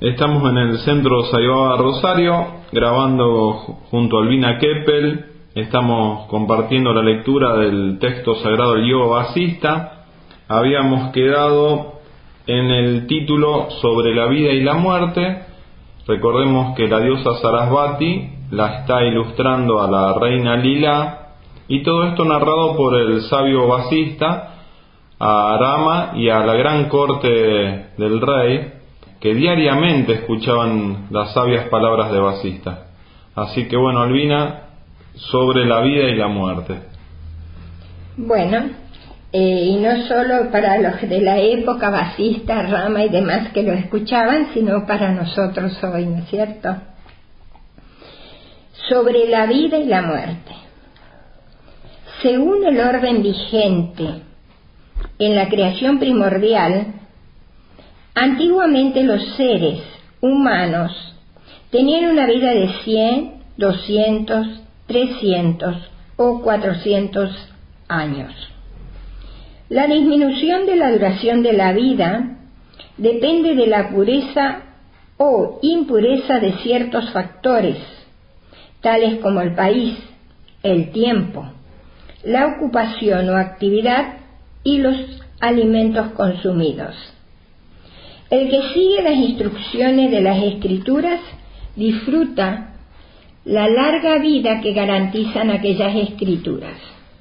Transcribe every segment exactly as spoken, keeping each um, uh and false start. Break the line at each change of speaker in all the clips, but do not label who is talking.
Estamos en el Centro Saibaba Rosario, grabando junto a Albina Keppel. Estamos compartiendo la lectura del texto sagrado del Yoga Vasista. Habíamos quedado en el título sobre la vida y la muerte. Recordemos que la diosa Sarasvati la está ilustrando a la reina Lila, y todo esto narrado por el sabio Vasista a Rama y a la gran corte del rey, que diariamente escuchaban las sabias palabras de Vasista. Así que bueno, Albina, sobre la vida y la muerte.
Bueno, eh, y no solo para los de la época, Vasista, Rama y demás que lo escuchaban, sino para nosotros hoy, ¿no es cierto? Sobre la vida y la muerte. Según el orden vigente en la creación primordial, antiguamente los seres humanos tenían una vida de cien, doscientos, trescientos o cuatrocientos años. La disminución de la duración de la vida depende de la pureza o impureza de ciertos factores, tales como el país, el tiempo, la ocupación o actividad y los alimentos consumidos. El que sigue las instrucciones de las Escrituras disfruta la larga vida que garantizan aquellas Escrituras.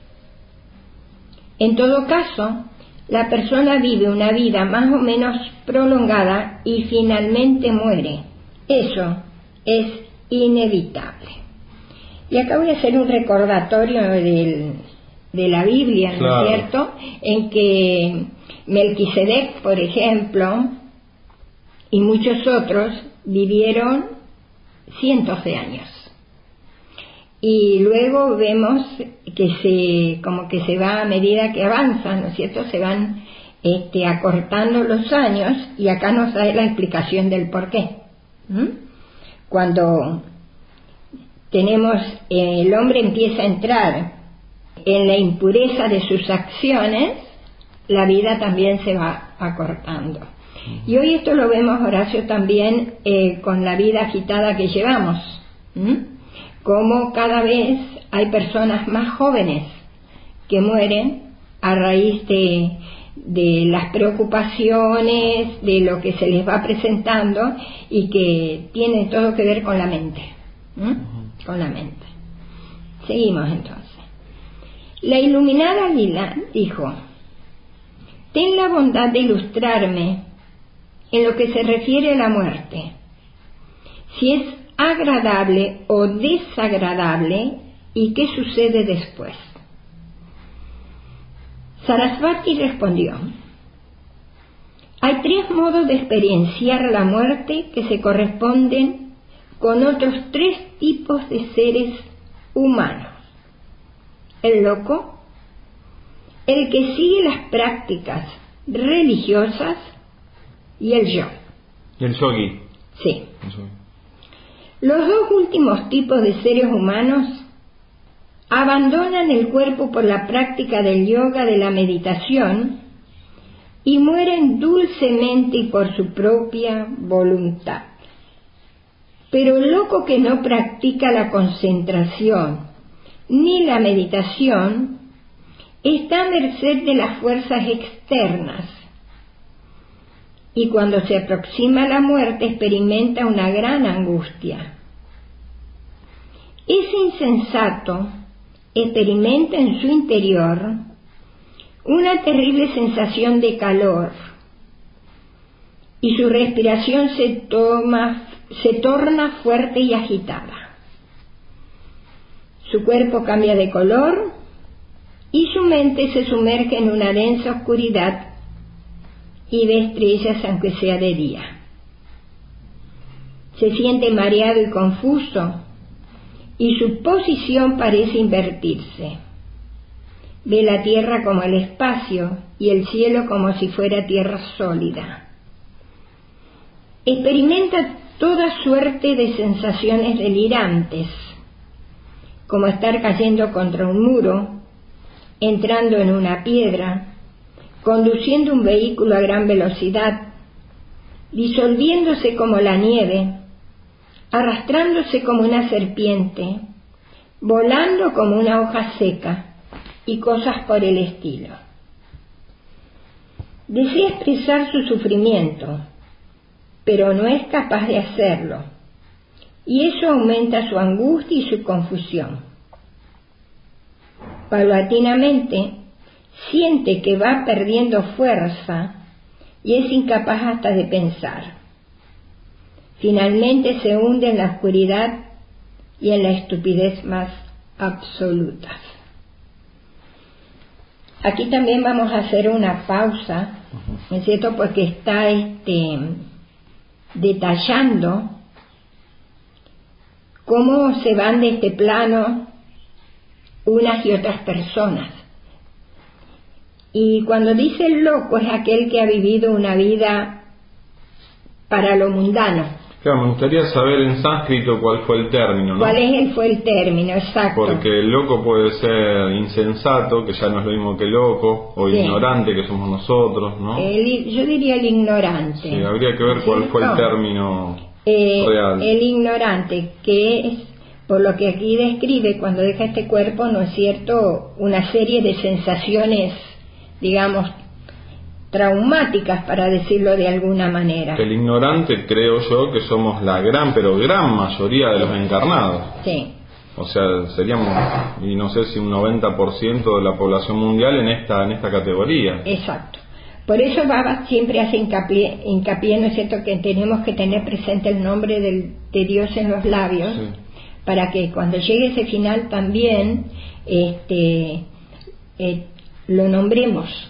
En todo caso, la persona vive una vida más o menos prolongada y finalmente muere. Eso es inevitable. Y acá voy a hacer un recordatorio del, de la Biblia, ¿no
Claro.
es cierto?, en que Melquisedec, por ejemplo, y muchos otros vivieron cientos de años. Y luego vemos que se, como que se va a medida que avanzan, ¿no es cierto?, se van este, acortando los años, y acá nos da la explicación del por qué. ¿Mm? Cuando tenemos, eh, el hombre empieza a entrar en la impureza de sus acciones, la vida también se va acortando. Y hoy esto lo vemos, Horacio, también eh, con la vida agitada que llevamos. ¿Mm? Como cada vez hay personas más jóvenes que mueren a raíz de, de las preocupaciones, de lo que se les va presentando, y que tienen todo que ver con la mente. ¿Mm? Uh-huh. Con la mente. Seguimos entonces. La iluminada Lila dijo: ten la bondad de ilustrarme en lo que se refiere a la muerte, si es agradable o desagradable, y qué sucede después. Sarasvati respondió: hay tres modos de experienciar la muerte que se corresponden con otros tres tipos de seres humanos: el loco, el que sigue las prácticas religiosas, y el yo.
¿El yogi?
Sí.
El yogi.
Los dos últimos tipos de seres humanos abandonan el cuerpo por la práctica del yoga, de la meditación, y mueren dulcemente y por su propia voluntad. Pero el loco que no practica la concentración ni la meditación está a merced de las fuerzas externas, y cuando se aproxima la muerte experimenta una gran angustia. Ese insensato experimenta en su interior una terrible sensación de calor, y su respiración se, toma, se torna fuerte y agitada. Su cuerpo cambia de color y su mente se sumerge en una densa oscuridad y ve estrellas aunque sea de día. Se siente mareado y confuso, y su posición parece invertirse. Ve la tierra como el espacio y el cielo como si fuera tierra sólida. Experimenta toda suerte de sensaciones delirantes, como estar cayendo contra un muro, entrando en una piedra, conduciendo un vehículo a gran velocidad, disolviéndose como la nieve, arrastrándose como una serpiente, volando como una hoja seca y cosas por el estilo. Desea expresar su sufrimiento, pero no es capaz de hacerlo, y eso aumenta su angustia y su confusión. Paulatinamente siente que va perdiendo fuerza y es incapaz hasta de pensar. Finalmente se hunde en la oscuridad y en la estupidez más absoluta. Aquí también vamos a hacer una pausa, ¿no es cierto? Porque está este, detallando cómo se van de este plano unas y otras personas. Y cuando dice el loco es aquel que ha vivido una vida para lo mundano.
Claro, me gustaría saber en sánscrito cuál fue el término, ¿no?
¿Cuál es el, fue el término? Exacto.
Porque el loco puede ser insensato, que ya no es lo mismo que loco, o sí. ignorante, que somos nosotros, ¿no?
El, yo diría el ignorante.
Sí, habría que ver cuál ¿cierto? Fue el término
eh,
real.
El ignorante, que es, por lo que aquí describe, cuando deja este cuerpo, ¿no es cierto?, una serie de sensaciones, digamos, traumáticas, para decirlo de alguna manera.
El ignorante, creo yo, que somos la gran, pero gran mayoría de los encarnados.
Sí.
O sea, seríamos, y no sé si un noventa por ciento de la población mundial en esta en esta categoría.
Exacto. Por eso Baba siempre hace hincapié, hincapié, ¿no es cierto?, que tenemos que tener presente el nombre del, de Dios en los labios, sí. para que cuando llegue ese final también este, eh, lo nombremos.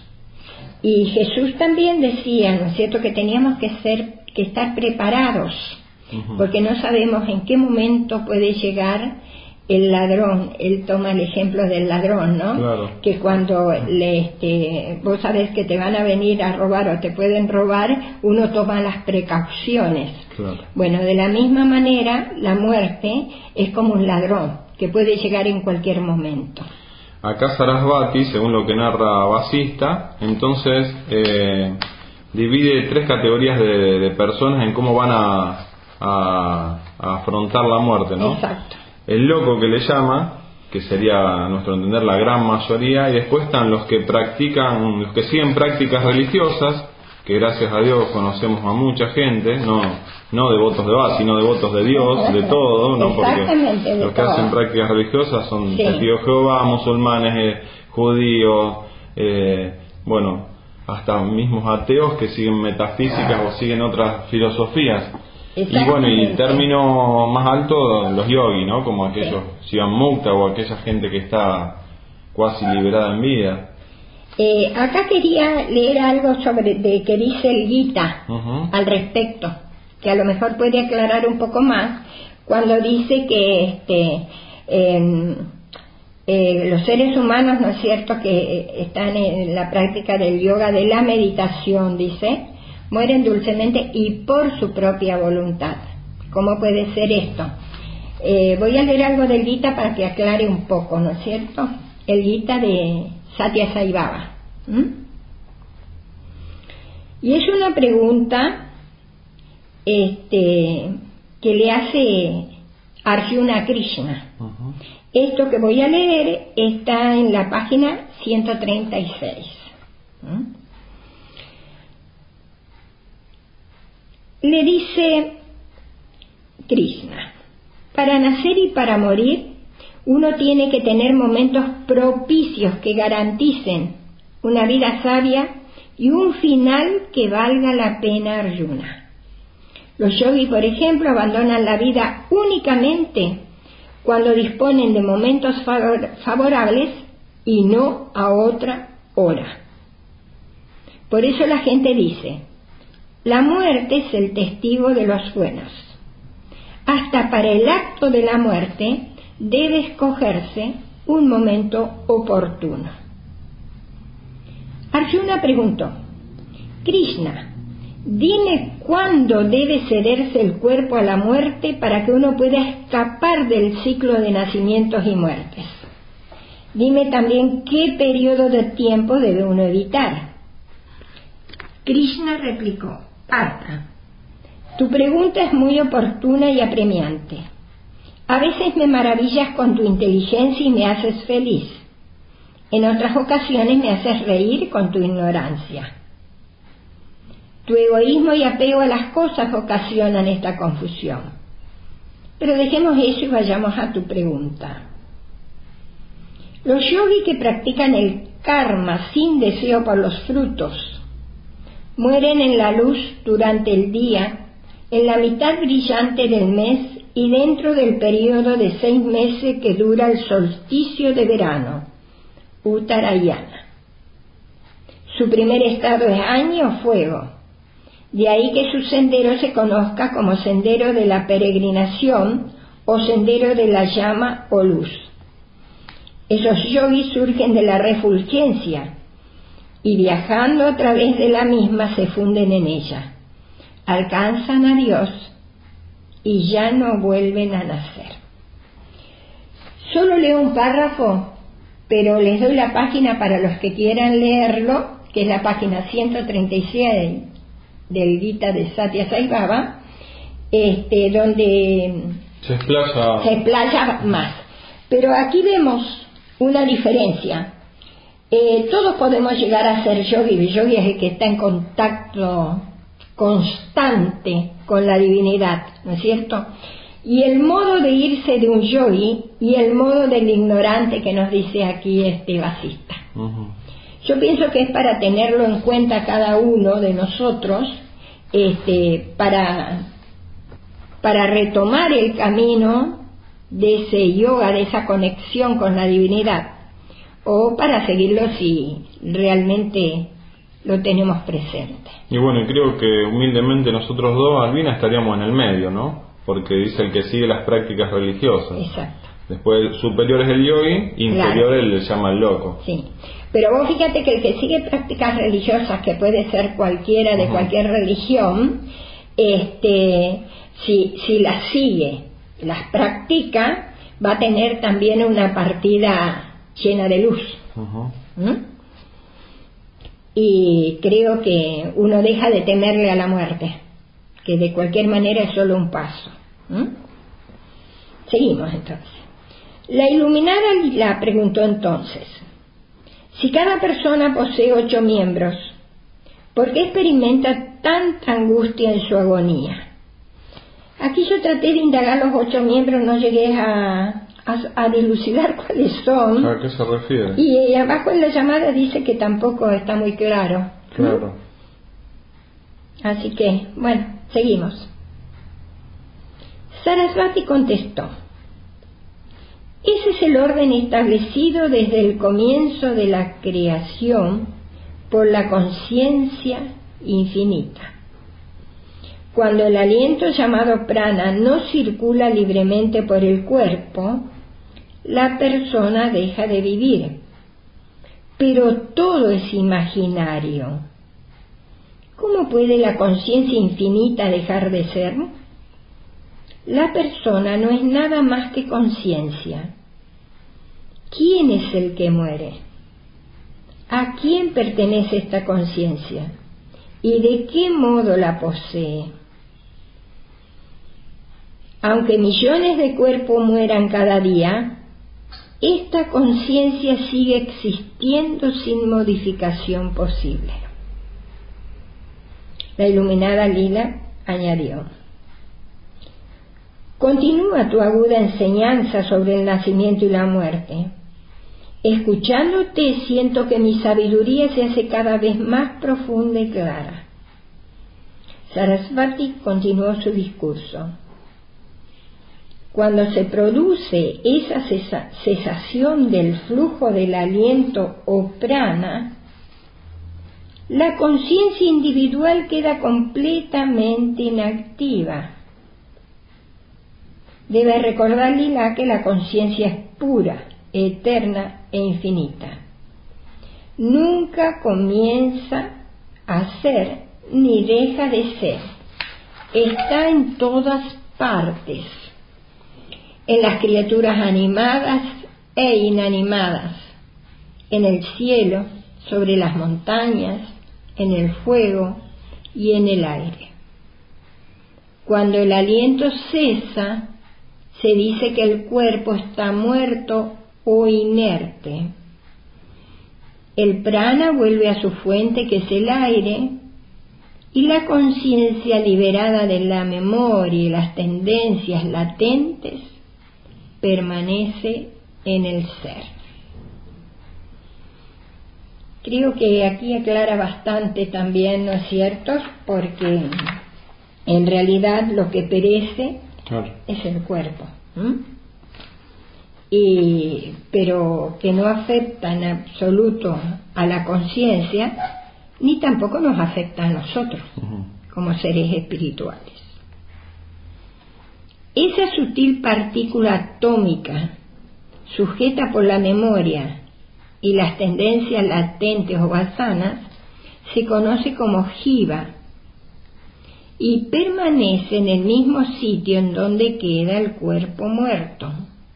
Y Jesús también decía, ¿no es cierto?, que teníamos que ser, que estar preparados, uh-huh. porque no sabemos en qué momento puede llegar el ladrón. Él toma el ejemplo del ladrón, ¿no?
Claro.
Que cuando le, este, vos sabés que te van a venir a robar o te pueden robar, uno toma las precauciones.
Claro.
Bueno, de la misma manera, la muerte es como un ladrón, que puede llegar en cualquier momento.
Acá Sarasvati, según lo que narra Vasista, entonces eh, divide tres categorías de, de personas en cómo van a, a, a afrontar la muerte, ¿no?
Exacto.
El loco, que le llama, que sería a nuestro entender la gran mayoría, y después están los que practican, los que siguen prácticas religiosas, que gracias a Dios conocemos a mucha gente, no no devotos de Baba, sino devotos de Dios, de todo, no, porque los que hacen prácticas religiosas son sí. testigos de Jehová, musulmanes, eh, judíos, eh, bueno, hasta mismos ateos que siguen metafísicas o siguen otras filosofías. Y bueno, y el término más alto, los yogis, ¿no? Como aquellos sí. Sivan Mukta o aquella gente que está cuasi liberada en vida.
Eh, acá quería leer algo sobre de que dice el Gita uh-huh. al respecto, que a lo mejor puede aclarar un poco más, cuando dice que este, eh, eh, los seres humanos, ¿no es cierto?, que están en la práctica del yoga, de la meditación, dice, mueren dulcemente y por su propia voluntad. ¿Cómo puede ser esto? Eh, voy a leer algo del Gita para que aclare un poco, ¿no es cierto? El Gita de Satya Sai Baba. ¿Mm? Y es una pregunta este, que le hace Arjuna a Krishna. Uh-huh. Esto que voy a leer está en la página ciento treinta y seis. ¿Mm? Le dice Krishna: para nacer y para morir, uno tiene que tener momentos propicios que garanticen una vida sabia y un final que valga la pena, Arjuna. Los yogis, por ejemplo, abandonan la vida únicamente cuando disponen de momentos favor- favorables y no a otra hora. Por eso la gente dice: la muerte es el testigo de los buenos. Hasta para el acto de la muerte debe escogerse un momento oportuno. Arjuna preguntó: Krishna, dime cuándo debe cederse el cuerpo a la muerte para que uno pueda escapar del ciclo de nacimientos y muertes. Dime también qué periodo de tiempo debe uno evitar. Krishna replicó: Parta, Tu pregunta es muy oportuna y apremiante. A veces me maravillas con tu inteligencia y me haces feliz. En otras ocasiones me haces reír con tu ignorancia. Tu egoísmo y apego a las cosas ocasionan esta confusión. Pero dejemos eso y vayamos a tu pregunta. Los yogis que practican el karma sin deseo por los frutos mueren en la luz durante el día, en la mitad brillante del mes y dentro del período de seis meses que dura el solsticio de verano, Uttarayana. Su primer estado es año o fuego. De ahí que su sendero se conozca como sendero de la peregrinación o sendero de la llama o luz. Esos yogis surgen de la refulgencia y viajando a través de la misma se funden en ella, alcanzan a Dios y ya no vuelven a nacer. Solo leo un párrafo, pero les doy la página para los que quieran leerlo, que es la página ciento treinta y seis del Gita de Satya Sai Baba, este, donde
se explaya.
se explaya más. Pero aquí vemos una diferencia. Eh, todos podemos llegar a ser yogi. El yogi es el que está en contacto constante con la divinidad, ¿no es cierto? Y el modo de irse de un yogi y el modo del ignorante que nos dice aquí este vasista. Uh-huh. Yo pienso que es para tenerlo en cuenta cada uno de nosotros, este, para, para retomar el camino de ese yoga, de esa conexión con la divinidad, o para seguirlo si realmente lo tenemos presente.
Y bueno, y creo que humildemente nosotros dos, Albina, estaríamos en el medio, ¿no? Porque dice el que sigue las prácticas religiosas.
Exacto.
Después superior es el yogi, inferior claro. Él le llama el loco.
Sí, pero vos fíjate que el que sigue prácticas religiosas, que puede ser cualquiera de uh-huh. cualquier religión, este, si, si las sigue, las practica, va a tener también una partida llena de luz. Uh-huh. ¿Mm? Y creo que uno deja de temerle a la muerte, que de cualquier manera es solo un paso. ¿Mm? Seguimos entonces. La iluminada Lila preguntó entonces: si cada persona posee ocho miembros, ¿por qué experimenta tanta angustia en su agonía? Aquí yo traté de indagar los ocho miembros, no llegué a, a, a dilucidar cuáles son.
¿A qué se refiere?
Y abajo en la llamada dice que tampoco está muy claro.
Claro.
¿Mm? Así que, bueno, seguimos. Sarasvati contestó: ese es el orden establecido desde el comienzo de la creación por la conciencia infinita. Cuando el aliento llamado prana no circula libremente por el cuerpo, la persona deja de vivir. Pero todo es imaginario. ¿Cómo puede la conciencia infinita dejar de ser? La persona no es nada más que conciencia. ¿Quién es el que muere? ¿A quién pertenece esta conciencia? ¿Y de qué modo la posee? Aunque millones de cuerpos mueran cada día, esta conciencia sigue existiendo sin modificación posible. La iluminada Lila añadió: continúa tu aguda enseñanza sobre el nacimiento y la muerte. Escuchándote siento que mi sabiduría se hace cada vez más profunda y clara. Sarasvati continuó su discurso. Cuando se produce esa cesa- cesación del flujo del aliento o prana, la conciencia individual queda completamente inactiva. Debe recordar, Lila, que la conciencia es pura, eterna e infinita. Nunca comienza a ser ni deja de ser. Está en todas partes, en las criaturas animadas e inanimadas, en el cielo, sobre las montañas, en el fuego y en el aire. Cuando el aliento cesa, se dice que el cuerpo está muerto o inerte. El prana vuelve a su fuente, que es el aire, y la conciencia liberada de la memoria y las tendencias latentes permanece en el ser. Creo que aquí aclara bastante también, ¿no es cierto? Porque en realidad lo que perece claro. es el cuerpo, ¿m? y pero que no afecta en absoluto a la conciencia, ni tampoco nos afecta a nosotros uh-huh. como seres espirituales. Esa sutil partícula atómica, sujeta por la memoria y las tendencias latentes o vasanas, se conoce como jiva y permanece en el mismo sitio en donde queda el cuerpo muerto.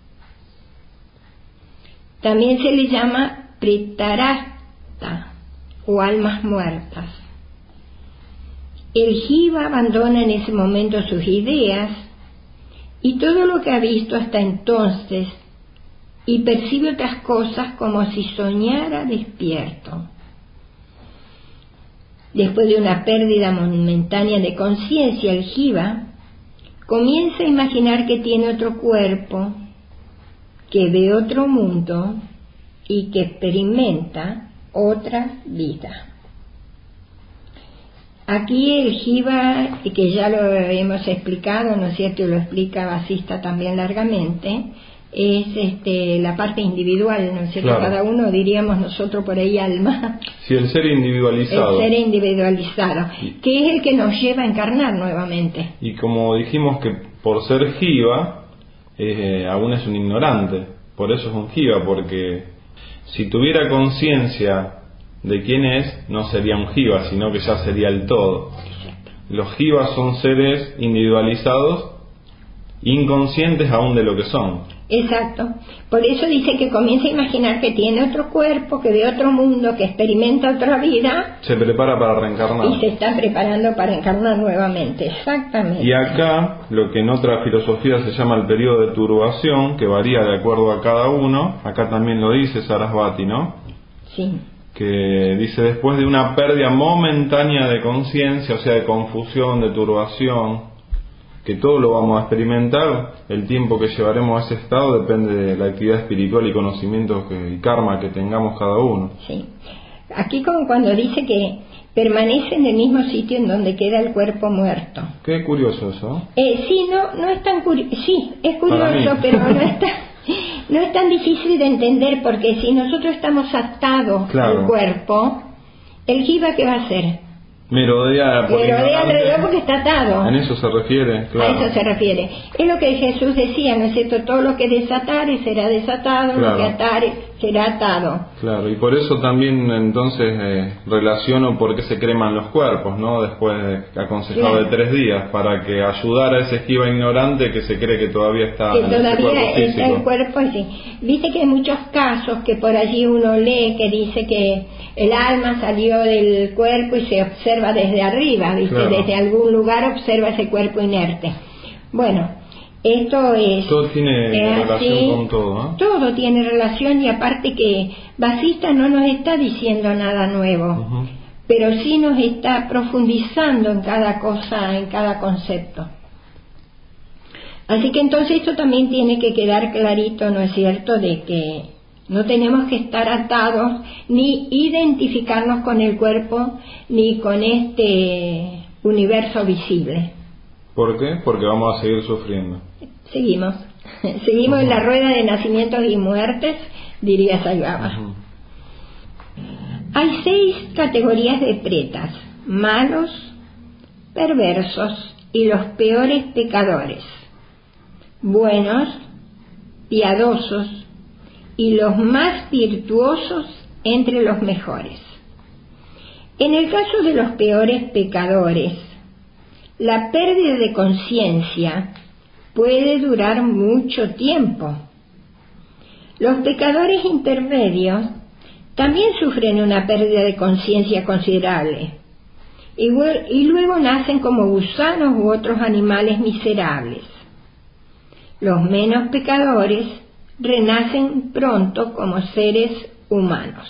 También se le llama pretarasta o almas muertas. El jiva abandona en ese momento sus ideas y todo lo que ha visto hasta entonces y percibe otras cosas como si soñara despierto. Después de una pérdida momentánea de conciencia, el jiva comienza a imaginar que tiene otro cuerpo, que ve otro mundo y que experimenta otra vida. Aquí el jiva, que ya lo hemos explicado, ¿no es cierto? Y lo explica Vasista también largamente, es este, la parte individual, ¿no es cierto? Claro. Cada uno, diríamos nosotros por ahí, alma.
Sí, el ser individualizado.
El ser individualizado, y, que es el que nos lleva a encarnar nuevamente.
Y como dijimos que por ser jiva, eh, aún es un ignorante, por eso es un jiva, porque si tuviera conciencia de quién es, no sería un jiva, sino que ya sería el todo. Exacto. Los jivas son seres individualizados, inconscientes aún de lo que son.
Exacto. Por eso dice que comienza a imaginar que tiene otro cuerpo, que ve otro mundo, que experimenta otra vida.
Se prepara para reencarnar.
Y se está preparando para encarnar nuevamente. Exactamente.
Y acá, lo que en otra filosofía se llama el periodo de turbación, que varía de acuerdo a cada uno, acá también lo dice Sarasvati, ¿no?
Sí.
Que dice después de una pérdida momentánea de conciencia, o sea, de confusión, de turbación, que todo lo vamos a experimentar, el tiempo que llevaremos a ese estado depende de la actividad espiritual y conocimientos que, y karma que tengamos cada uno.
Sí. Aquí como cuando dice que permanece en el mismo sitio en donde queda el cuerpo muerto.
Qué curioso eso.
Eh, sí, no, no es tan curioso, sí, es curioso, pero no es tan, no es tan difícil de entender, porque si nosotros estamos atados claro. al cuerpo, el jiva, ¿qué va a hacer?
Merodea,
Merodea alrededor porque está atado.
En eso se refiere, claro.
A eso se refiere. Es lo que Jesús decía, ¿no es cierto? Todo lo que desatare será desatado, claro. Lo que atare será atado.
Claro, y por eso también entonces eh, relaciono por qué se creman los cuerpos, ¿no? Después de aconsejado claro. de tres días, para que ayudar a ese jiva ignorante que se cree que todavía está
que
en
todavía
ese cuerpo físico.
Está el cuerpo, sí. Viste que hay muchos casos que por allí uno lee que dice que el alma salió del cuerpo y se observa desde arriba, ¿viste? Claro. Desde algún lugar observa ese cuerpo inerte. Bueno, esto es...
Todo tiene
es
relación
así,
con todo, ¿eh?
Todo tiene relación, y aparte que Vasista no nos está diciendo nada nuevo, uh-huh. pero sí nos está profundizando en cada cosa, en cada concepto. Así que entonces esto también tiene que quedar clarito, ¿no es cierto?, de que no tenemos que estar atados ni identificarnos con el cuerpo ni con este universo visible.
¿Por qué? Porque vamos a seguir sufriendo.
Seguimos. Seguimos uh-huh. en la rueda de nacimientos y muertes, diría Sai Baba. Uh-huh. Hay seis categorías de pretas: malos, perversos y los peores pecadores, buenos, piadosos y los más virtuosos entre los mejores. En el caso de los peores pecadores, la pérdida de conciencia puede durar mucho tiempo. Los pecadores intermedios también sufren una pérdida de conciencia considerable, y, y luego nacen como gusanos u otros animales miserables. Los menos pecadores renacen pronto como seres humanos.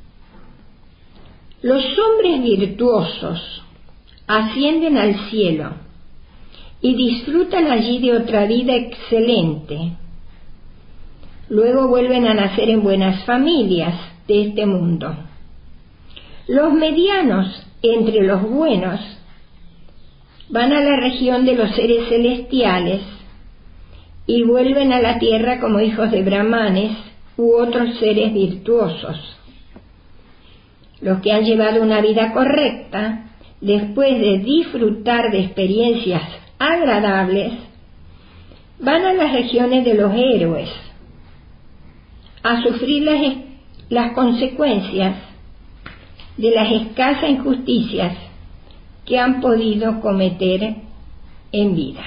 Los hombres virtuosos ascienden al cielo y disfrutan allí de otra vida excelente. Luego vuelven a nacer en buenas familias de este mundo. Los medianos entre los buenos van a la región de los seres celestiales y vuelven a la tierra como hijos de brahmanes u otros seres virtuosos. Los que han llevado una vida correcta, después de disfrutar de experiencias agradables, van a las regiones de los héroes, a sufrir las, las consecuencias de las escasas injusticias que han podido cometer en vida.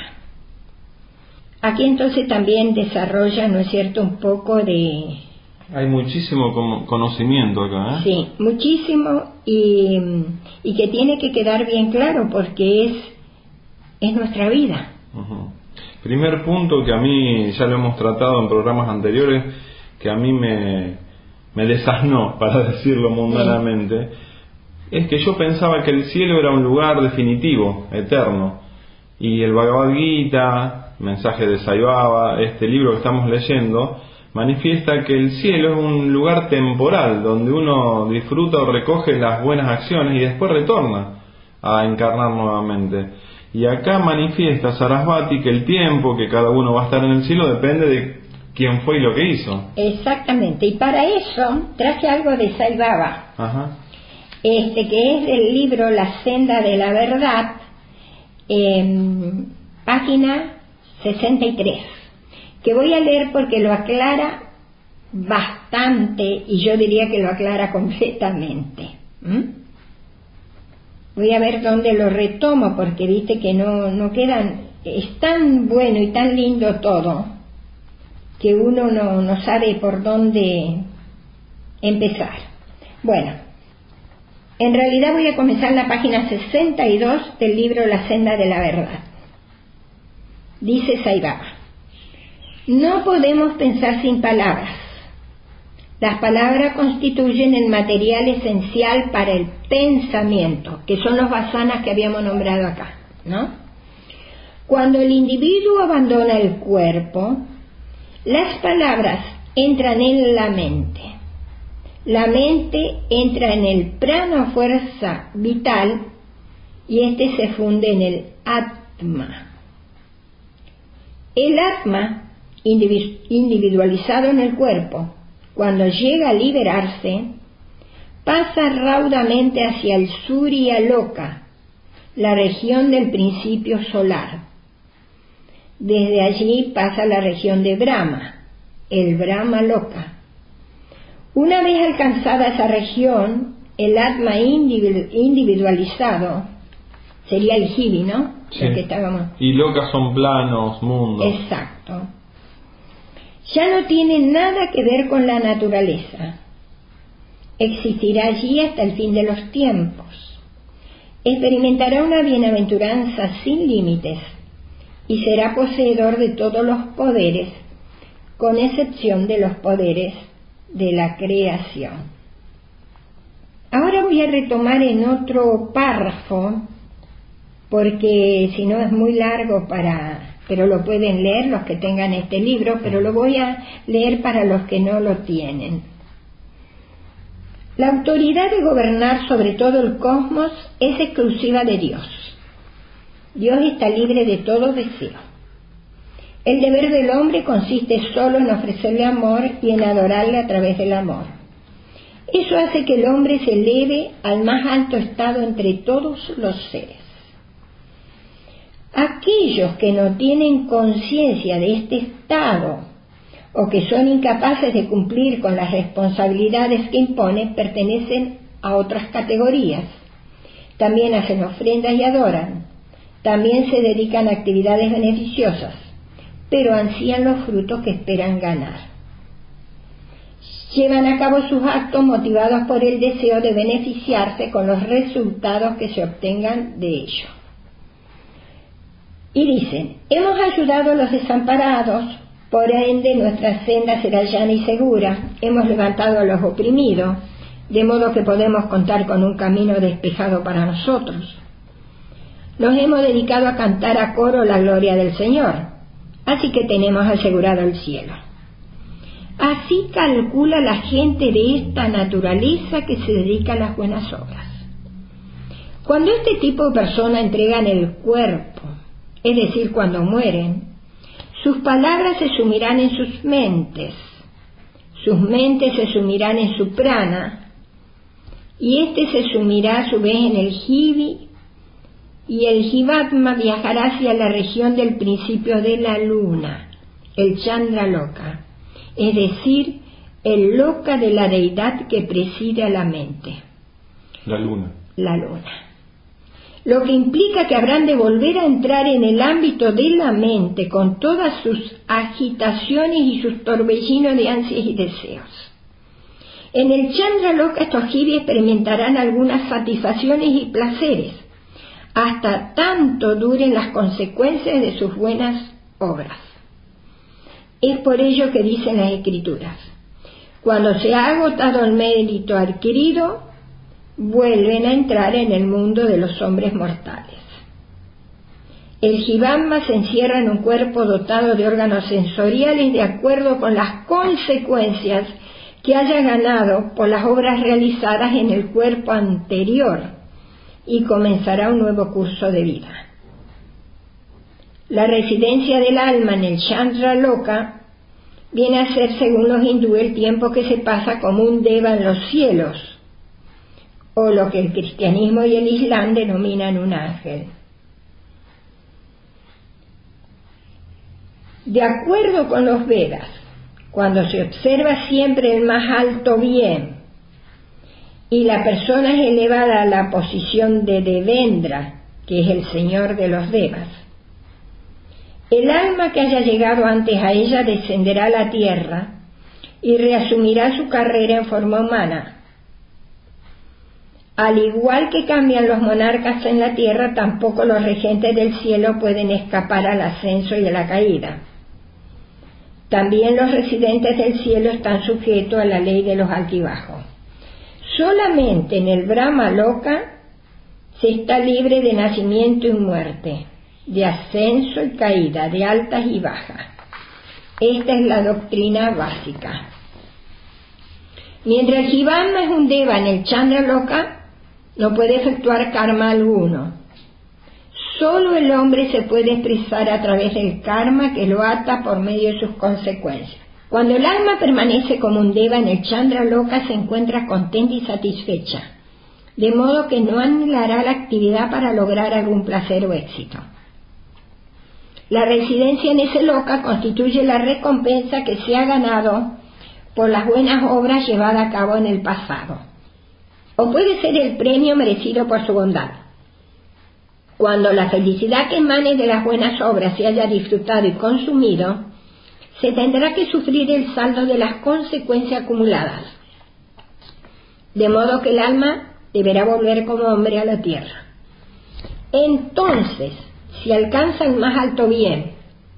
Aquí entonces también desarrolla, ¿no es cierto?, un poco de...
Hay muchísimo conocimiento acá, ¿eh?
Sí, muchísimo, y, y que tiene que quedar bien claro porque es, es nuestra vida.
Uh-huh. Primer punto que a mí, ya lo hemos tratado en programas anteriores, que a mí me, me desasnó, para decirlo mundanamente, sí. Es que yo pensaba que el cielo era un lugar definitivo, eterno, y el Bhagavad Gita, Mensaje de Sai Baba, este libro que estamos leyendo, manifiesta que el cielo es un lugar temporal, donde uno disfruta o recoge las buenas acciones y después retorna a encarnar nuevamente. Y acá manifiesta Sarasvati que el tiempo que cada uno va a estar en el cielo depende de quién fue y lo que hizo.
Exactamente, y para eso traje algo de Sai Baba.
Ajá.
Este, que es del libro La Senda de la Verdad, eh, página sesenta y tres, que voy a leer porque lo aclara bastante, y yo diría que lo aclara completamente. ¿Mm? Voy a ver dónde lo retomo, porque viste que no, no quedan, es tan bueno y tan lindo todo, que uno no, no sabe por dónde empezar. Bueno, en realidad voy a comenzar en la página sesenta y dos del libro La Senda de la Verdad. Dice Sai Baba: no podemos pensar sin palabras. Las palabras constituyen el material esencial para el pensamiento, que son los vasanas que habíamos nombrado acá, ¿no? Cuando el individuo abandona el cuerpo, las palabras entran en la mente. La mente entra en el prana, fuerza vital, y este se funde en el Atma. El Atma, individualizado en el cuerpo, cuando llega a liberarse, pasa raudamente hacia el Surya Loka, la región del principio solar. Desde allí pasa a la región de Brahma, el Brahma Loka. Una vez alcanzada esa región, el Atma individualizado, sería el Jivi, ¿no?
Sí.
El que estábamos.
Y Lokas son planos, mundos.
Exacto. Ya no tiene nada que ver con la naturaleza. Existirá allí hasta el fin de los tiempos. Experimentará una bienaventuranza sin límites y será poseedor de todos los poderes, con excepción de los poderes de la creación. Ahora voy a retomar en otro párrafo, porque si no es muy largo para, pero lo pueden leer los que tengan este libro, pero lo voy a leer para los que no lo tienen. La autoridad de gobernar sobre todo el cosmos es exclusiva de Dios. Dios está libre de todo deseo. El deber del hombre consiste solo en ofrecerle amor y en adorarle a través del amor. Eso hace que el hombre se eleve al más alto estado entre todos los seres. Aquellos que no tienen conciencia de este estado o que son incapaces de cumplir con las responsabilidades que impone pertenecen a otras categorías. También hacen ofrendas y adoran. También se dedican a actividades beneficiosas, pero ansían los frutos que esperan ganar. llevan a cabo sus actos motivados por el deseo de beneficiarse con los resultados que se obtengan de ello. Y dicen, hemos ayudado a los desamparados, por ende nuestra senda será llana y segura, hemos levantado a los oprimidos, de modo que podemos contar con un camino despejado para nosotros. Nos hemos dedicado a cantar a coro la gloria del Señor, así que tenemos asegurado el cielo. Así calcula la gente de esta naturaleza que se dedica a las buenas obras. Cuando este tipo de personas entregan el cuerpo, es decir, cuando mueren, sus palabras se sumirán en sus mentes, sus mentes se sumirán en su prana, y éste se sumirá a su vez en el jivi, y el jivatma viajará hacia la región del principio de la luna, el chandra loka, es decir, el loka de la deidad que preside a la mente.
La luna.
La luna. Lo que implica que habrán de volver a entrar en el ámbito de la mente con todas sus agitaciones y sus torbellinos de ansias y deseos. En el Chandra Loka estos jivas experimentarán algunas satisfacciones y placeres, hasta tanto duren las consecuencias de sus buenas obras. Es por ello que dicen las Escrituras, cuando se ha agotado el mérito adquirido, vuelven a entrar en el mundo de los hombres mortales. El Jivatma se encierra en un cuerpo dotado de órganos sensoriales de acuerdo con las consecuencias que haya ganado por las obras realizadas en el cuerpo anterior y comenzará un nuevo curso de vida. La residencia del alma en el Chandra Loka viene a ser, según los hindúes, el tiempo que se pasa como un deva en los cielos, o lo que el cristianismo y el islam denominan un ángel. De acuerdo con los Vedas, cuando se observa siempre el más alto bien y la persona es elevada a la posición de Devendra, que es el señor de los devas, el alma que haya llegado antes a ella descenderá a la tierra y reasumirá su carrera en forma humana. Al igual que cambian los monarcas en la tierra, tampoco los regentes del cielo pueden escapar al ascenso y a la caída. También los residentes del cielo están sujetos a la ley de los altibajos. Solamente en el Brahma Loka se está libre de nacimiento y muerte, de ascenso y caída, de altas y bajas. Esta es la doctrina básica. Mientras el Jivatma es un deva en el Chandra Loka, no puede efectuar karma alguno. Solo el hombre se puede expresar a través del karma que lo ata por medio de sus consecuencias. Cuando el alma permanece como un deva en el Chandra Loka, se encuentra contenta y satisfecha, de modo que no anhelará la actividad para lograr algún placer o éxito. La residencia en ese Loka constituye la recompensa que se ha ganado por las buenas obras llevadas a cabo en el pasado, o puede ser el premio merecido por su bondad. Cuando la felicidad que emane de las buenas obras se haya disfrutado y consumido, se tendrá que sufrir el saldo de las consecuencias acumuladas, de modo que el alma deberá volver como hombre a la tierra. Entonces, si alcanza el más alto bien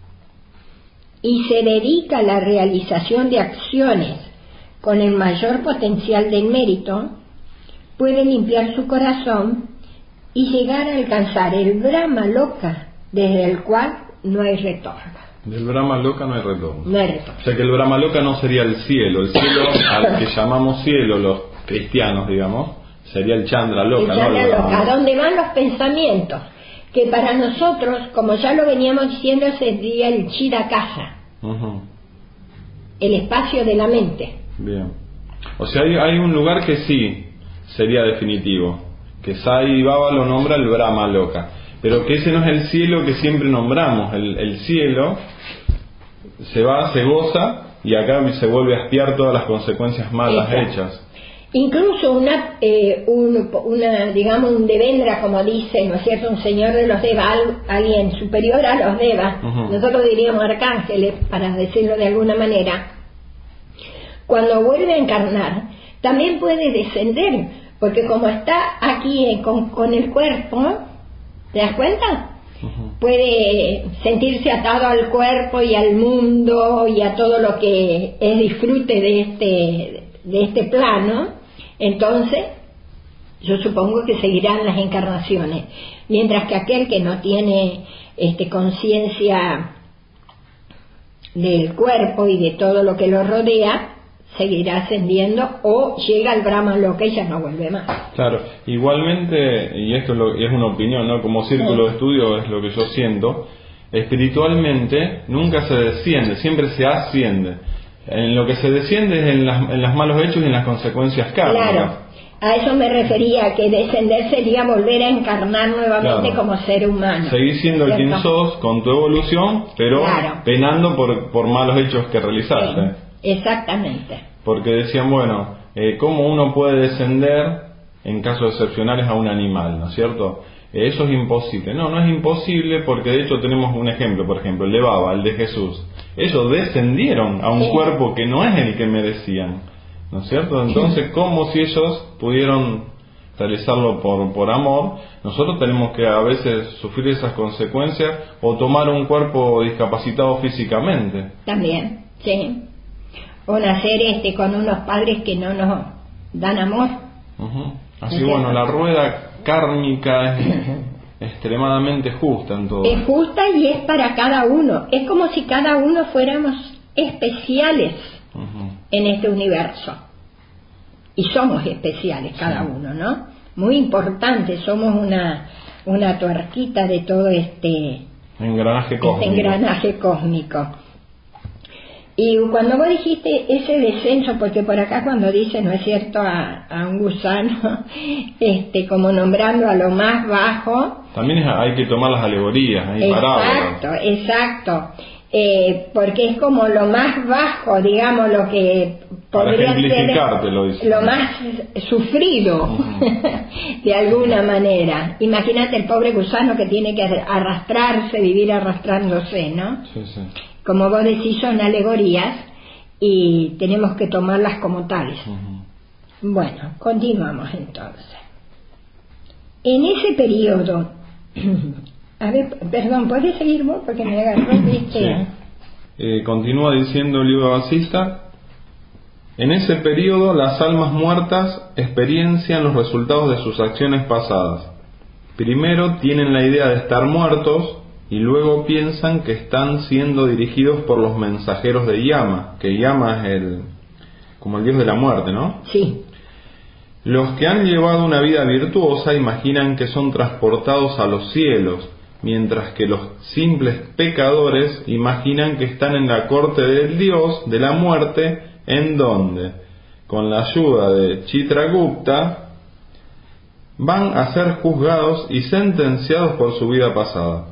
y se dedica a la realización de acciones con el mayor potencial del mérito, puede limpiar su corazón y llegar a alcanzar el Brahma Loka, desde el cual no hay retorno.
Del Brahma Loka no hay retorno.
No hay retorno.
O sea que el Brahma Loka no sería el cielo. El cielo al que llamamos cielo los cristianos, digamos, sería el Chandra Loka.
El Chandra
¿no?
Loka, donde van los pensamientos, que para nosotros, como ya lo veníamos diciendo, sería el Chirakasa, uh-huh. el espacio de la mente.
Bien. O sea, hay, hay un lugar que sí sería definitivo, que Sai Baba lo nombra el Brahma Loka, pero que ese no es el cielo que siempre nombramos. El, el cielo se va, se goza, y acá se vuelve a expiar todas las consecuencias malas Exacto. hechas.
Incluso una, eh, un, una, digamos, un devendra, como dice, ¿no es cierto?, un señor de los devas, alguien superior a los devas, uh-huh. nosotros diríamos arcángeles, para decirlo de alguna manera, cuando vuelve a encarnar, también puede descender, porque como está aquí eh, con, con el cuerpo, ¿te das cuenta? Uh-huh. Puede sentirse atado al cuerpo y al mundo y a todo lo que es disfrute de este, de este plano. Entonces, yo supongo que seguirán las encarnaciones, mientras que aquel que no tiene este, conciencia del cuerpo y de todo lo que lo rodea, seguirá ascendiendo o llega al Brahma Loka y ya no vuelve más.
Claro, igualmente, y esto es, lo, es una opinión, ¿no? Como círculo sí. de estudio es lo que yo siento, espiritualmente nunca se desciende, siempre se asciende. En lo que se desciende es en las, en los malos hechos y en las consecuencias kármicas.
Claro, a eso me refería, que descender sería volver a encarnar nuevamente claro. como ser humano.
Seguir siendo ¿cierto? Quien sos con tu evolución, pero claro. penando por, por malos hechos que realizaste.
Sí. Exactamente.
Porque decían, bueno, eh, ¿cómo uno puede descender en casos excepcionales a un animal, ¿no es cierto? Eh, eso es imposible. No, no es imposible porque de hecho tenemos un ejemplo, por ejemplo, el de Baba, el de Jesús. Ellos descendieron a un sí. cuerpo que no es el que merecían, ¿no es cierto? Entonces, ¿cómo si ellos pudieron realizarlo por, por amor? Nosotros tenemos que a veces sufrir esas consecuencias o tomar un cuerpo discapacitado físicamente.
También, sí. O nacer este, con unos padres que no nos dan amor.
Uh-huh. Así bueno, la rueda kármica es extremadamente justa en todo.
Es justa y es para cada uno. Es como si cada uno fuéramos especiales uh-huh. en este universo. Y somos especiales cada sí. uno, ¿no? Muy importante, somos una, una tuerquita de todo este
engranaje cósmico.
Este engranaje cósmico. Y cuando vos dijiste ese descenso, porque por acá cuando dice, ¿no es cierto?, a, a un gusano, este, como nombrando a lo más bajo.
También es, hay que tomar las alegorías, hay
exacto, parábolas. Exacto, eh, porque es como lo más bajo, digamos, lo que podría ser
lo, dice.
lo más sufrido, uh-huh. de alguna manera. Imagínate el pobre gusano que tiene que arrastrarse, vivir arrastrándose, ¿no?
Sí, sí.
Como vos decís, son alegorías y tenemos que tomarlas como tales. Uh-huh. Bueno, continuamos entonces. En ese periodo, a ver, perdón, ¿puedes seguir vos? Porque me agarró este...
Sí. Eh, continúa diciendo el libro basista. En ese periodo, las almas muertas experiencian los resultados de sus acciones pasadas. Primero tienen la idea de estar muertos, y luego piensan que están siendo dirigidos por los mensajeros de Yama, que Yama es el como el dios de la muerte, ¿no?
Sí.
Los que han llevado una vida virtuosa imaginan que son transportados a los cielos, mientras que los simples pecadores imaginan que están en la corte del dios de la muerte, en donde, con la ayuda de Chitragupta, van a ser juzgados y sentenciados por su vida pasada.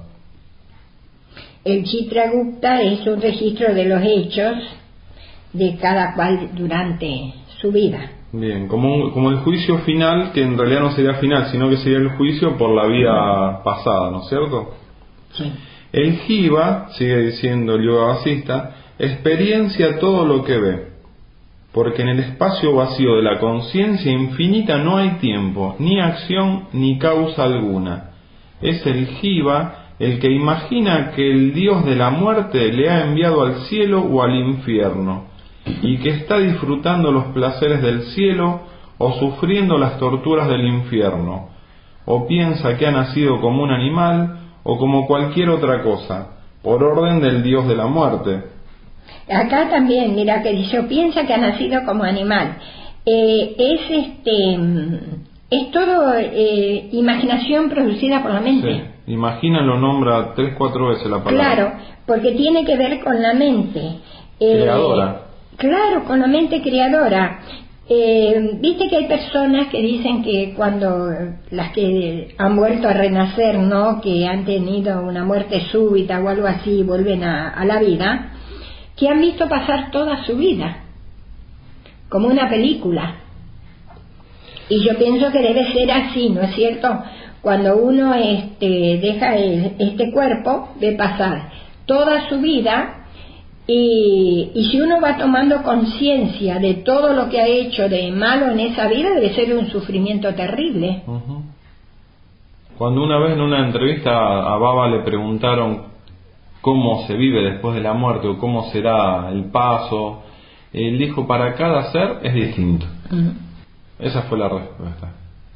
El Chitragupta es un registro de los hechos de cada cual durante su vida.
Bien, como, un, como el juicio final, que en realidad no sería final, sino que sería el juicio por la vida pasada, ¿no es cierto?
Sí.
El jiva, sigue diciendo el yoga vasista, experiencia todo lo que ve, porque en el espacio vacío de la conciencia infinita no hay tiempo, ni acción, ni causa alguna. Es el jiva el que imagina que el dios de la muerte le ha enviado al cielo o al infierno, y que está disfrutando los placeres del cielo o sufriendo las torturas del infierno, o piensa que ha nacido como un animal o como cualquier otra cosa, por orden del dios de la muerte.
Acá también, mira, que dice, o piensa que ha nacido como animal. Eh, es este, es todo eh, imaginación producida por la mente.
Sí. Imagina lo nombra tres, cuatro veces la palabra.
Claro, porque tiene que ver con la mente. Eh,
creadora.
Claro, con la mente creadora. Eh, Viste que hay personas que dicen que cuando las que han vuelto a renacer, ¿no?, que han tenido una muerte súbita o algo así, vuelven a, a la vida, que han visto pasar toda su vida, como una película. Y yo pienso que debe ser así, ¿no es cierto? Cuando uno este, deja el, este cuerpo, ve pasar toda su vida Y, y si uno va tomando conciencia de todo lo que ha hecho de malo en esa vida, debe ser un sufrimiento terrible.
Uh-huh. Cuando una vez en una entrevista a Baba le preguntaron cómo se vive después de la muerte o cómo será el paso, él dijo: para cada ser es distinto. Uh-huh. Esa fue la respuesta.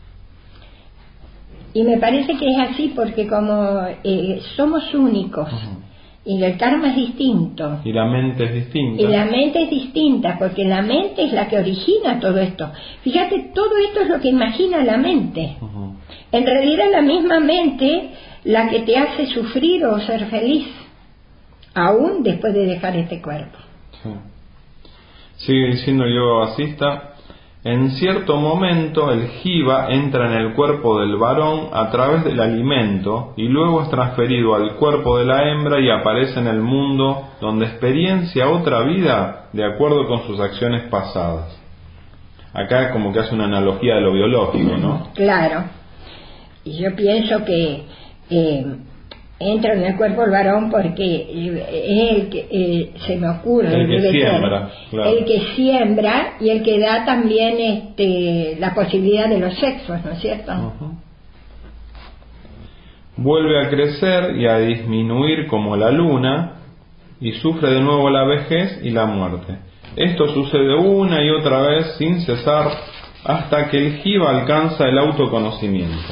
Y me parece que es así porque como eh, somos únicos, uh-huh, y el karma es distinto.
Y la mente es distinta.
Y la mente es distinta, porque la mente es la que origina todo esto. Fíjate, todo esto es lo que imagina la mente. Uh-huh. En realidad es la misma mente la que te hace sufrir o ser feliz, aún después de dejar este cuerpo.
Sí. Sigue diciendo yo asista. En cierto momento el jiva entra en el cuerpo del varón a través del alimento y luego es transferido al cuerpo de la hembra y aparece en el mundo donde experiencia otra vida de acuerdo con sus acciones pasadas. Acá como que hace una analogía de lo biológico, ¿no?
Claro. Y yo pienso que eh, entra en el cuerpo del varón porque es el que eh, se me ocurre
el que siembra, claro.
El que siembra y el que da también este, la posibilidad de los sexos, ¿no es cierto? Uh-huh.
Vuelve a crecer y a disminuir como la luna y sufre de nuevo la vejez y la muerte. Esto sucede una y otra vez sin cesar hasta que el jiva alcanza el autoconocimiento.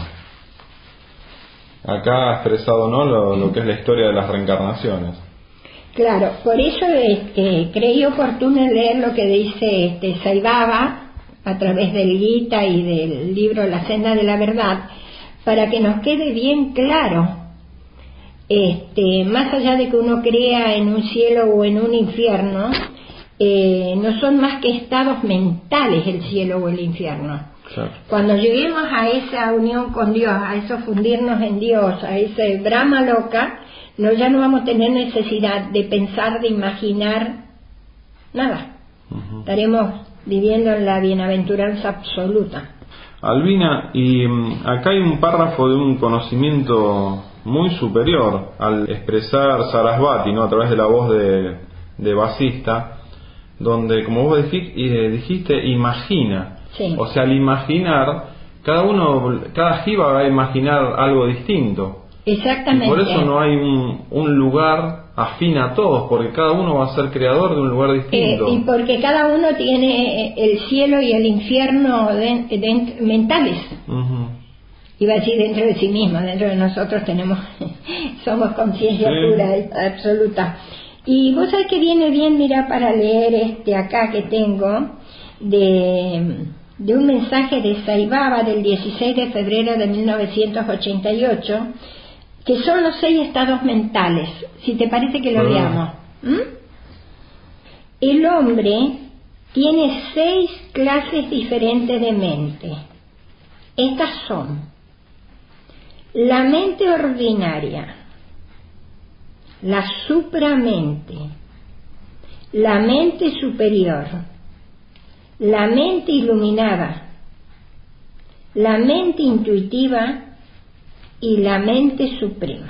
Acá ha expresado, ¿no?, lo, lo que es la historia de las reencarnaciones.
Claro, por eso este, creí oportuno leer lo que dice este, Sai Baba a través del Gita y del libro La Senda de la Verdad, para que nos quede bien claro, este, más allá de que uno crea en un cielo o en un infierno, eh, no son más que estados mentales el cielo o el infierno. Claro. Cuando lleguemos a esa unión con Dios, a eso fundirnos en Dios, a ese Brahma Loka, no, ya no vamos a tener necesidad de pensar, de imaginar nada. Uh-huh. Estaremos viviendo en la bienaventuranza absoluta.
Albina, y um, acá hay un párrafo de un conocimiento muy superior al expresar Sarasvati, ¿no?, a través de la voz de, de Vasista, donde, como vos dijiste, dijiste imagina. Sí. O sea, al imaginar, cada uno, cada jiva va a imaginar algo distinto.
Exactamente.
Y por eso no hay un, un lugar afín a todos, porque cada uno va a ser creador de un lugar distinto.
Eh, y porque cada uno tiene el cielo y el infierno de, de, mentales. Uh-huh. Iba a decir dentro de sí mismo, dentro de nosotros tenemos, somos conciencia, sí, pura y absoluta. Y vos sabés que viene bien, mira, para leer este acá que tengo, de... de un mensaje de Sai Baba del dieciséis de febrero de mil novecientos ochenta y ocho, que son los seis estados mentales. Si te parece que lo uh-huh. leamos. ¿Mm? El hombre tiene seis clases diferentes de mente. Estas son: la mente ordinaria, la supramente, la mente superior, la mente iluminada, la mente intuitiva y la mente suprema.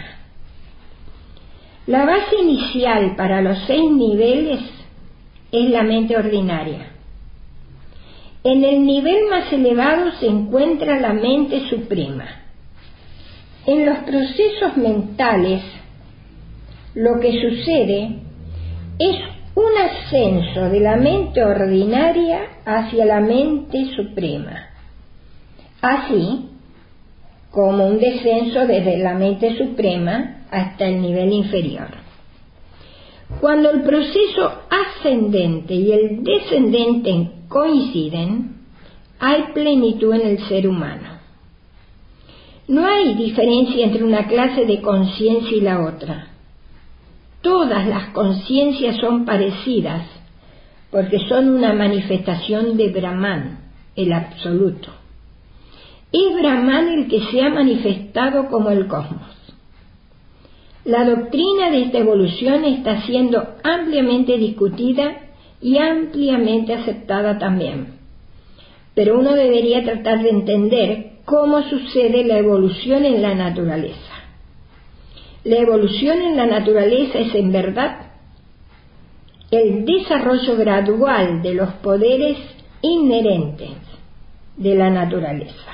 La base inicial para los seis niveles es la mente ordinaria. En el nivel más elevado se encuentra la mente suprema. En los procesos mentales, lo que sucede es un ascenso de la mente ordinaria hacia la mente suprema, así como un descenso desde la mente suprema hasta el nivel inferior. Cuando el proceso ascendente y el descendente coinciden, hay plenitud en el ser humano. No hay diferencia entre una clase de conciencia y la otra. Todas las conciencias son parecidas, porque son una manifestación de Brahman, el absoluto. Es Brahman el que se ha manifestado como el cosmos. La doctrina de esta evolución está siendo ampliamente discutida y ampliamente aceptada también. Pero uno debería tratar de entender cómo sucede la evolución en la naturaleza. La evolución en la naturaleza es en verdad el desarrollo gradual de los poderes inherentes de la naturaleza.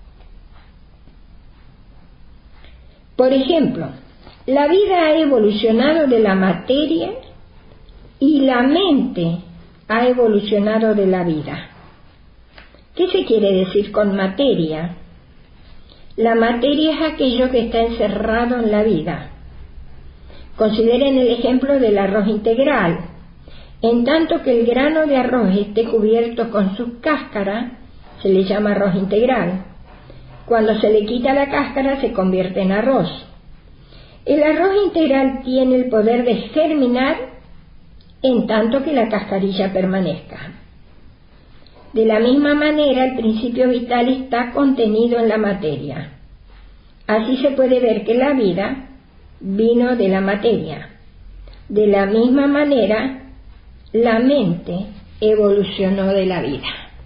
Por ejemplo, la vida ha evolucionado de la materia y la mente ha evolucionado de la vida. ¿Qué se quiere decir con materia? La materia es aquello que está encerrado en la vida. Consideren el ejemplo del arroz integral. En tanto que el grano de arroz esté cubierto con su cáscara, se le llama arroz integral. Cuando se le quita la cáscara se convierte en arroz. El arroz integral tiene el poder de germinar en tanto que la cascarilla permanezca. De la misma manera, el principio vital está contenido en la materia. Así se puede ver que la vida vino de la materia. De la misma manera, la mente evolucionó de la vida.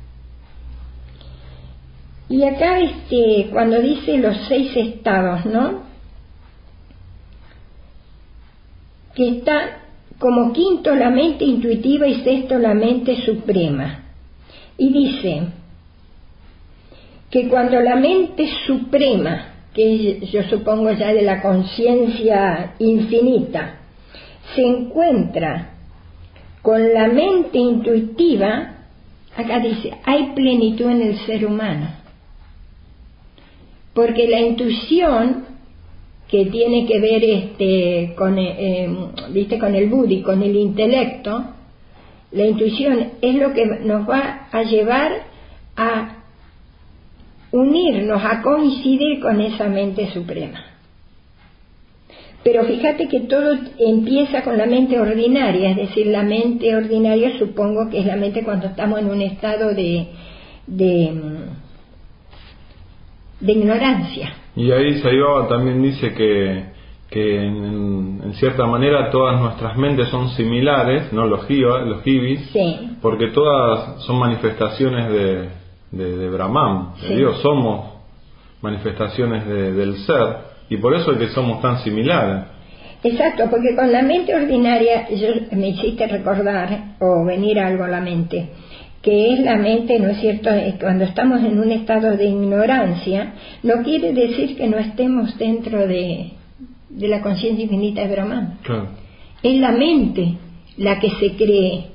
Y acá, este, cuando dice los seis estados, ¿no? Que está como quinto la mente intuitiva y sexto la mente suprema. Y dice que cuando la mente suprema, que yo supongo ya de la conciencia infinita, se encuentra con la mente intuitiva, acá dice, hay plenitud en el ser humano. Porque la intuición, que tiene que ver este, con, eh, ¿viste? con el buddhi, con el intelecto, la intuición es lo que nos va a llevar a unirnos, a coincidir con esa mente suprema. Pero fíjate que todo empieza con la mente ordinaria, es decir, la mente ordinaria supongo que es la mente cuando estamos en un estado de, de, de ignorancia.
Y ahí Saibaba también dice que, que en, en cierta manera todas nuestras mentes son similares, ¿no? Los jiva, los jivis,
sí.
Porque todas son manifestaciones de, de, de Brahman, de sí. Dios, somos manifestaciones de, del ser, y por eso es que somos tan similares.
Exacto, porque con la mente ordinaria, yo, me hiciste recordar, o venir algo a la mente, que es la mente, ¿no es cierto?, cuando estamos en un estado de ignorancia, no quiere decir que no estemos dentro de, de la conciencia infinita de Brahman.
Claro.
Es la mente la que se cree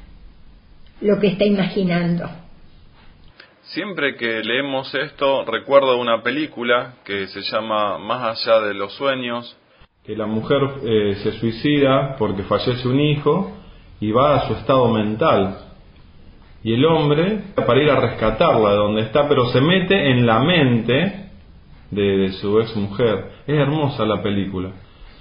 lo que está imaginando.
Siempre que leemos esto, recuerdo una película que se llama Más allá de los sueños, que la mujer eh, se suicida porque fallece un hijo y va a su estado mental. Y el hombre, para ir a rescatarla de donde está, pero se mete en la mente de, de su ex mujer. Es hermosa la película.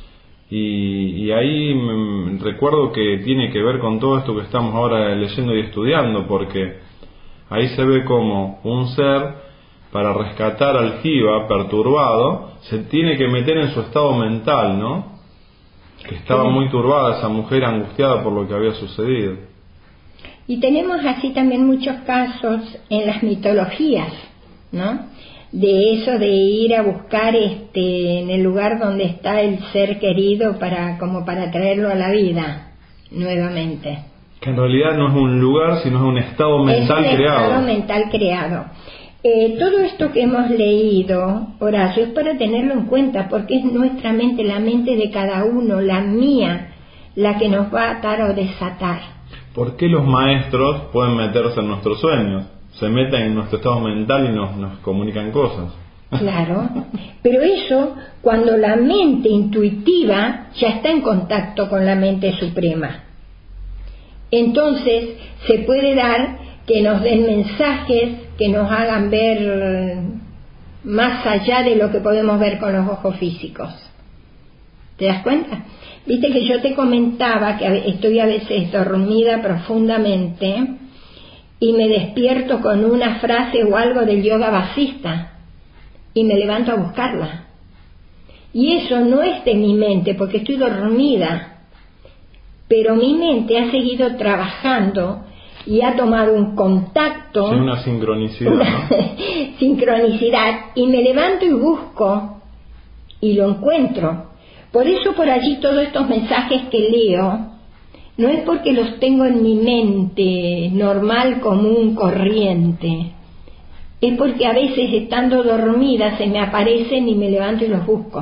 Y, y ahí me, recuerdo que tiene que ver con todo esto que estamos ahora leyendo y estudiando, porque ahí se ve como un ser, para rescatar al jiva perturbado, se tiene que meter en su estado mental, ¿no? Que estaba sí. muy turbada esa mujer, angustiada por lo que había sucedido.
Y tenemos así también muchos casos en las mitologías, ¿no? De eso de ir a buscar este en el lugar donde está el ser querido para como para traerlo a la vida nuevamente.
Que en realidad no es un lugar, sino es un estado mental creado. Es un
creado. estado
mental
creado. Eh, todo esto que hemos leído, Horacio, es para tenerlo en cuenta, porque es nuestra mente, la mente de cada uno, la mía, la que nos va a atar o desatar.
¿Por qué los maestros pueden meterse en nuestros sueños? Se meten en nuestro estado mental y nos, nos comunican cosas.
Claro, pero eso cuando la mente intuitiva ya está en contacto con la mente suprema. Entonces se puede dar que nos den mensajes que nos hagan ver más allá de lo que podemos ver con los ojos físicos. ¿Te das cuenta? Viste que yo te comentaba que estoy a veces dormida profundamente y me despierto con una frase o algo del yoga vasista y me levanto a buscarla. Y eso no es de mi mente porque estoy dormida, pero mi mente ha seguido trabajando y ha tomado un contacto,
sí, una sincronicidad, una ¿no?
sincronicidad, y me levanto y busco y lo encuentro. Por eso por allí todos estos mensajes que leo no es porque los tengo en mi mente normal, común, corriente, es porque a veces estando dormida se me aparecen y me levanto y los busco.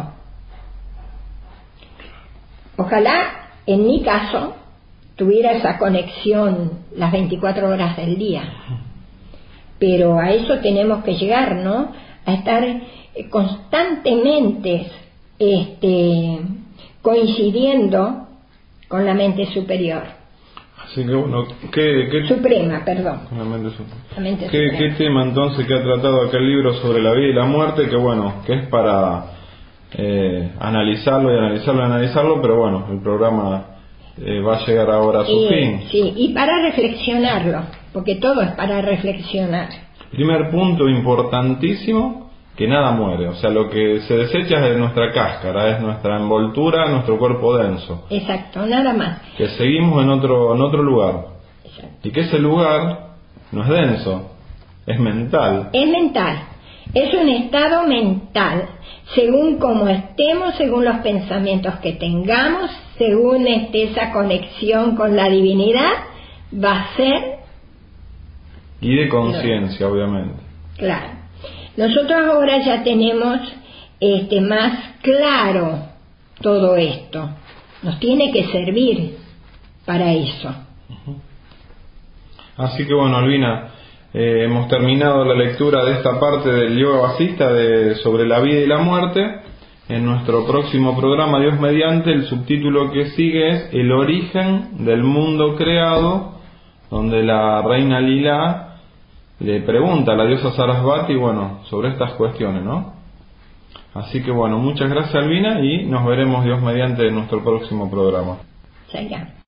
Ojalá, en mi caso, tuviera esa conexión las veinticuatro horas del día, pero a eso tenemos que llegar, ¿no? A estar constantemente este, coincidiendo con la mente superior.
Así que bueno, ¿qué, qué
suprema, perdón.
Con la mente, superior.
La mente
¿Qué,
suprema.
¿Qué tema entonces que ha tratado aquel libro sobre la vida y la muerte? Que bueno, que es para eh, analizarlo y analizarlo y analizarlo, pero bueno, el programa eh, va a llegar ahora a su
y,
fin.
Sí, y para reflexionarlo, porque todo es para reflexionar.
Primer punto importantísimo, que nada muere, o sea, lo que se desecha es nuestra cáscara, es nuestra envoltura, nuestro cuerpo denso.
Exacto, nada más.
Que seguimos en otro en otro lugar.
Exacto.
Y que ese lugar no es denso, es mental.
Es mental, es un estado mental, según cómo estemos, según los pensamientos que tengamos, según esté esa conexión con la divinidad, va a ser...
Y de conciencia, obviamente.
Claro. Nosotros ahora ya tenemos este, más claro todo esto. Nos tiene que servir para eso.
Uh-huh. Así que bueno, Albina, eh, hemos terminado la lectura de esta parte del yoga vasista de, sobre la vida y la muerte. En nuestro próximo programa, Dios mediante, el subtítulo que sigue es El origen del mundo creado, donde la reina Lila le pregunta a la diosa Sarasvati, bueno, sobre estas cuestiones, ¿no? Así que bueno, muchas gracias, Albina, y nos veremos, Dios mediante, en nuestro próximo programa.
Ya, ya.